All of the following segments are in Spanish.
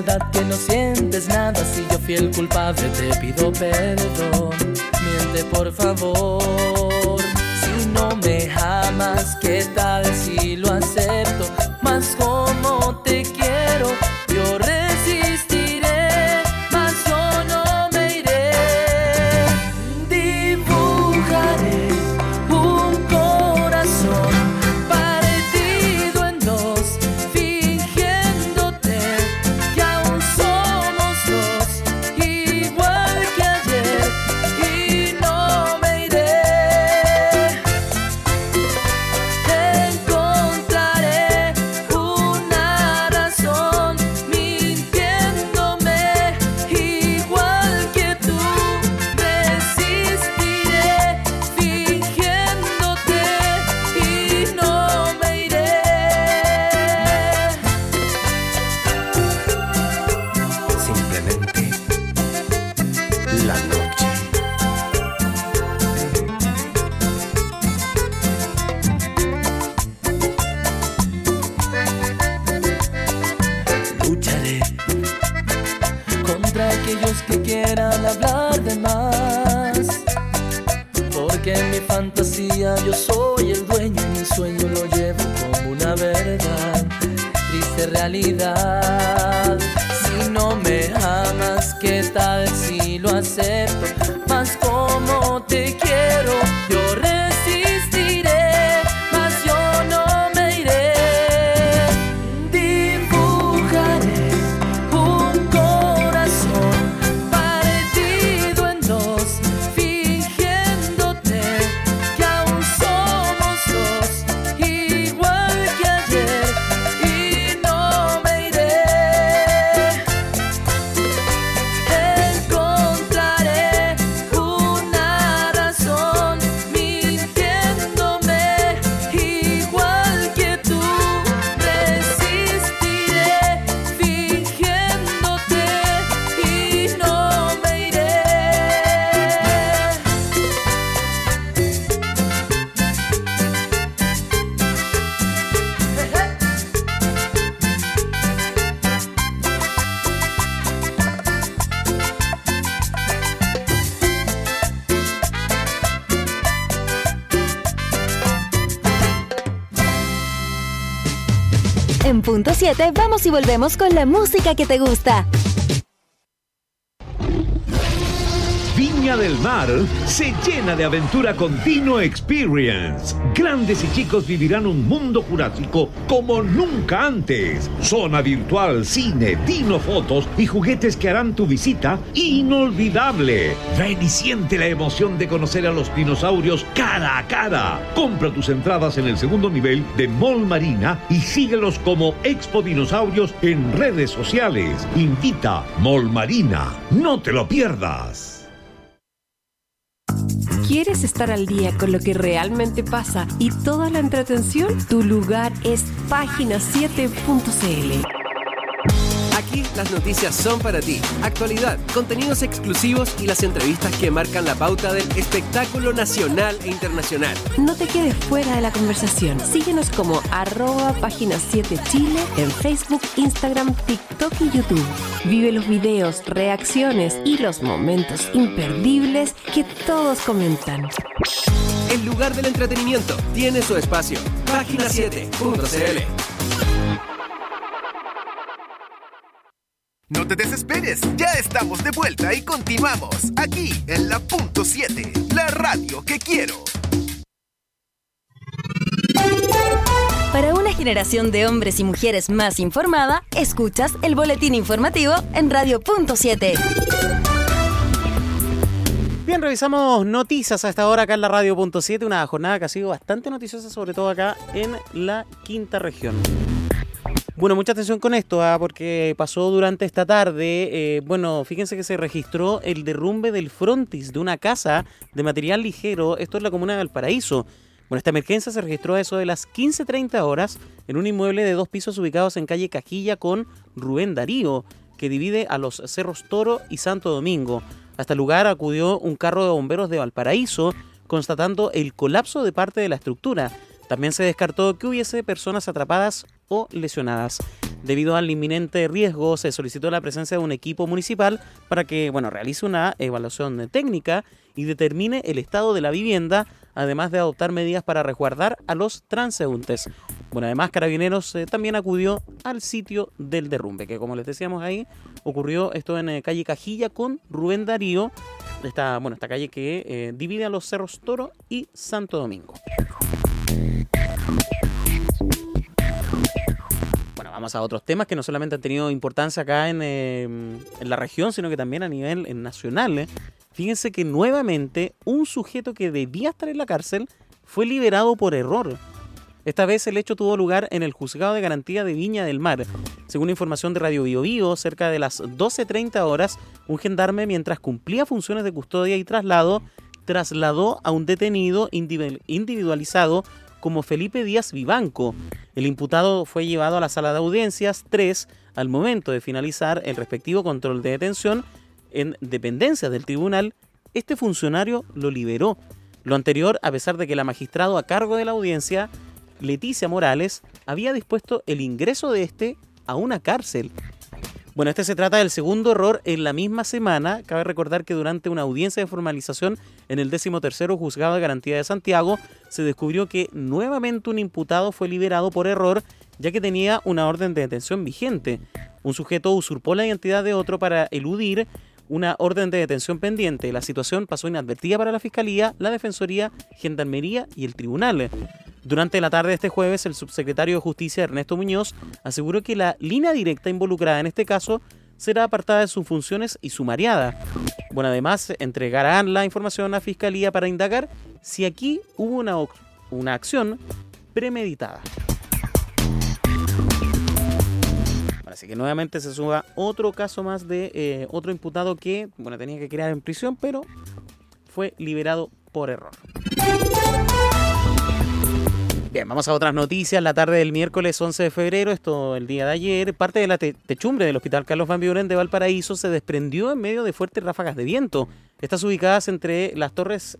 verdad que no sientes nada. Si yo fui el culpable te pido perdón. Miente por favor. Si no me amas, ¿qué tal si lo acepto? Más como te quiero, yo resistiré, mas yo no me iré. Dibujaré un corazón partido en dos, fingiéndote que aún somos dos, igual que ayer, y no me iré. Encontraré una razón mintiéndome, igual que tú. Resistiré fingiéndote y no me iré. Simplemente la noche. Lucharé contra aquellos que quieran hablar de más, porque en mi fantasía yo soy el dueño y mi sueño lo llevo como una verdad. Triste realidad. Si no me amas, ¿qué tal si lo acepto? Más como te quiero, yo resistiré, mas yo no me iré. Dibujaré un corazón partido en dos, fingiéndote que aún somos dos, igual que ayer, y no me iré. Encontraré una razón mintiéndome, igual que tú. Resistiré fingiéndote y no me iré. En punto 7 vamos y volvemos con la música que te gusta. Viña del Mar se llena de aventura con Dino Experience. Grandes y chicos vivirán un mundo jurásico como nunca antes. Zona virtual, cine, Dino fotos y juguetes que harán tu visita inolvidable. Ven y siente la emoción de conocer a los dinosaurios cara a cara. Compra tus entradas en el segundo nivel de Mall Marina y síguelos como Expo Dinosaurios en redes sociales. Invita Mall Marina. No te lo pierdas. ¿Quieres estar al día con lo que realmente pasa y toda la entretención? Tu lugar es página7.cl. Aquí las noticias son para ti. Actualidad, contenidos exclusivos y las entrevistas que marcan la pauta del espectáculo nacional e internacional. No te quedes fuera de la conversación. Síguenos como @página7chile en Facebook, Instagram, TikTok y YouTube. Vive los videos, reacciones y los momentos imperdibles que todos comentan. El lugar del entretenimiento tiene su espacio. Página7.cl. No te desesperes, ya estamos de vuelta y continuamos aquí en la punto 7, la radio que quiero. Para una generación de hombres y mujeres más informada, escuchas el boletín informativo en Radio Punto 7. Bien, revisamos noticias a esta hora acá en la Radio Punto 7, una jornada que ha sido bastante noticiosa, sobre todo acá en la quinta región. Bueno, mucha atención con esto, porque pasó durante esta tarde. Fíjense que se registró el derrumbe del frontis de una casa de material ligero. Esto es la comuna de Valparaíso. Bueno, esta emergencia se registró a eso de las 15:30 horas en un inmueble de 2 pisos ubicados en calle Cajilla con Rubén Darío, que divide a los cerros Toro y Santo Domingo. Hasta el lugar acudió un carro de bomberos de Valparaíso, constatando el colapso de parte de la estructura. También se descartó que hubiese personas atrapadas o lesionadas. Debido al inminente riesgo, se solicitó la presencia de un equipo municipal para que, realice una evaluación técnica y determine el estado de la vivienda, además de adoptar medidas para resguardar a los transeúntes. Además, Carabineros también acudió al sitio del derrumbe, que como les decíamos ahí, ocurrió esto en calle Cajilla con Rubén Darío, esta calle que divide a los Cerros Toro y Santo Domingo. Vamos a otros temas que no solamente han tenido importancia acá en la región, sino que también a nivel nacional. Fíjense que nuevamente un sujeto que debía estar en la cárcel fue liberado por error. Esta vez el hecho tuvo lugar en el Juzgado de Garantía de Viña del Mar. Según información de Radio Bio Bio, cerca de las 12:30 horas, un gendarme, mientras cumplía funciones de custodia y traslado, trasladó a un detenido individualizado como Felipe Díaz Vivanco. El imputado fue llevado a la sala de audiencias 3 al momento de finalizar el respectivo control de detención en dependencias del tribunal. Este funcionario lo liberó. Lo anterior, a pesar de que la magistrado a cargo de la audiencia, Leticia Morales, había dispuesto el ingreso de este a una cárcel. Este se trata del segundo error en la misma semana. Cabe recordar que durante una audiencia de formalización en el 13º Juzgado de Garantía de Santiago se descubrió que nuevamente un imputado fue liberado por error, ya que tenía una orden de detención vigente. Un sujeto usurpó la identidad de otro para eludir una orden de detención pendiente. La situación pasó inadvertida para la Fiscalía, la Defensoría, Gendarmería y el Tribunal. Durante la tarde de este jueves, el subsecretario de Justicia, Ernesto Muñoz, aseguró que la línea directa involucrada en este caso será apartada de sus funciones y sumariada. Además, entregarán la información a Fiscalía para indagar si aquí hubo una acción premeditada. Así que nuevamente se suma otro caso más de otro imputado que tenía que quedar en prisión, pero fue liberado por error. Bien, vamos a otras noticias. La tarde del miércoles 11 de febrero, esto el día de ayer, parte de la techumbre del Hospital Carlos Van Buren de Valparaíso se desprendió en medio de fuertes ráfagas de viento. Estas ubicadas entre las torres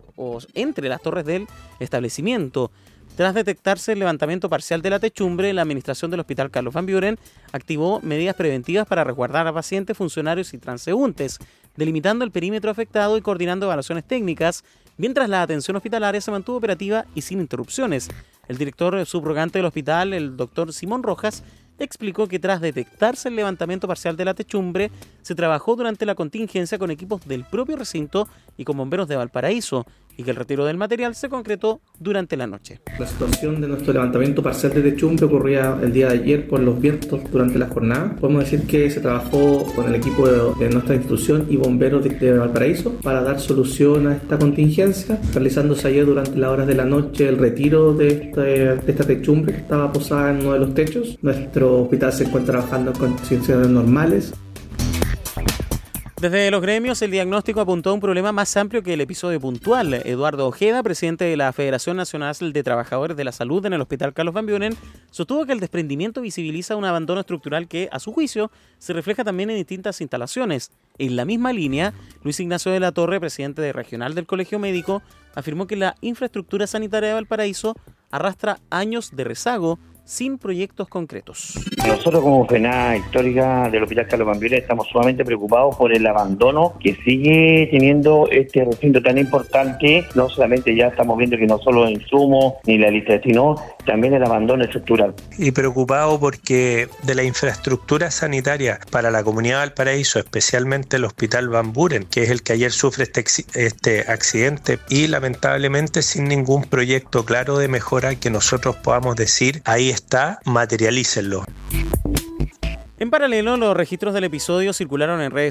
del establecimiento. Tras detectarse el levantamiento parcial de la techumbre, la administración del Hospital Carlos Van Buren activó medidas preventivas para resguardar a pacientes, funcionarios y transeúntes, delimitando el perímetro afectado y coordinando evaluaciones técnicas, mientras la atención hospitalaria se mantuvo operativa y sin interrupciones. El director subrogante del hospital, el doctor Simón Rojas, explicó que tras detectarse el levantamiento parcial de la techumbre, se trabajó durante la contingencia con equipos del propio recinto y con bomberos de Valparaíso, y que el retiro del material se concretó durante la noche. La situación de nuestro levantamiento parcial de techumbre ocurría el día de ayer por los vientos durante la jornada. Podemos decir que se trabajó con el equipo de nuestra institución y bomberos de Valparaíso para dar solución a esta contingencia, realizándose ayer durante las horas de la noche el retiro de esta techumbre que estaba posada en uno de los techos. Nuestro hospital se encuentra trabajando en condiciones normales. Desde los gremios, el diagnóstico apuntó a un problema más amplio que el episodio puntual. Eduardo Ojeda, presidente de la Federación Nacional de Trabajadores de la Salud en el Hospital Carlos Van Buren, sostuvo que el desprendimiento visibiliza un abandono estructural que, a su juicio, se refleja también en distintas instalaciones. En la misma línea, Luis Ignacio de la Torre, presidente regional del Colegio Médico, afirmó que la infraestructura sanitaria de Valparaíso arrastra años de rezago sin proyectos concretos. Nosotros como FENA histórica del Hospital Carlos Van Buren estamos sumamente preocupados por el abandono que sigue teniendo este recinto tan importante. No solamente ya estamos viendo que no solo el insumo ni la lista, sino también el abandono estructural. Y preocupado porque de la infraestructura sanitaria para la comunidad de Valparaíso, especialmente el Hospital Van Buren, que es el que ayer sufre este accidente, y lamentablemente sin ningún proyecto claro de mejora que nosotros podamos decir, ahí está, materialícenlo. En paralelo, los registros del episodio circularon en redes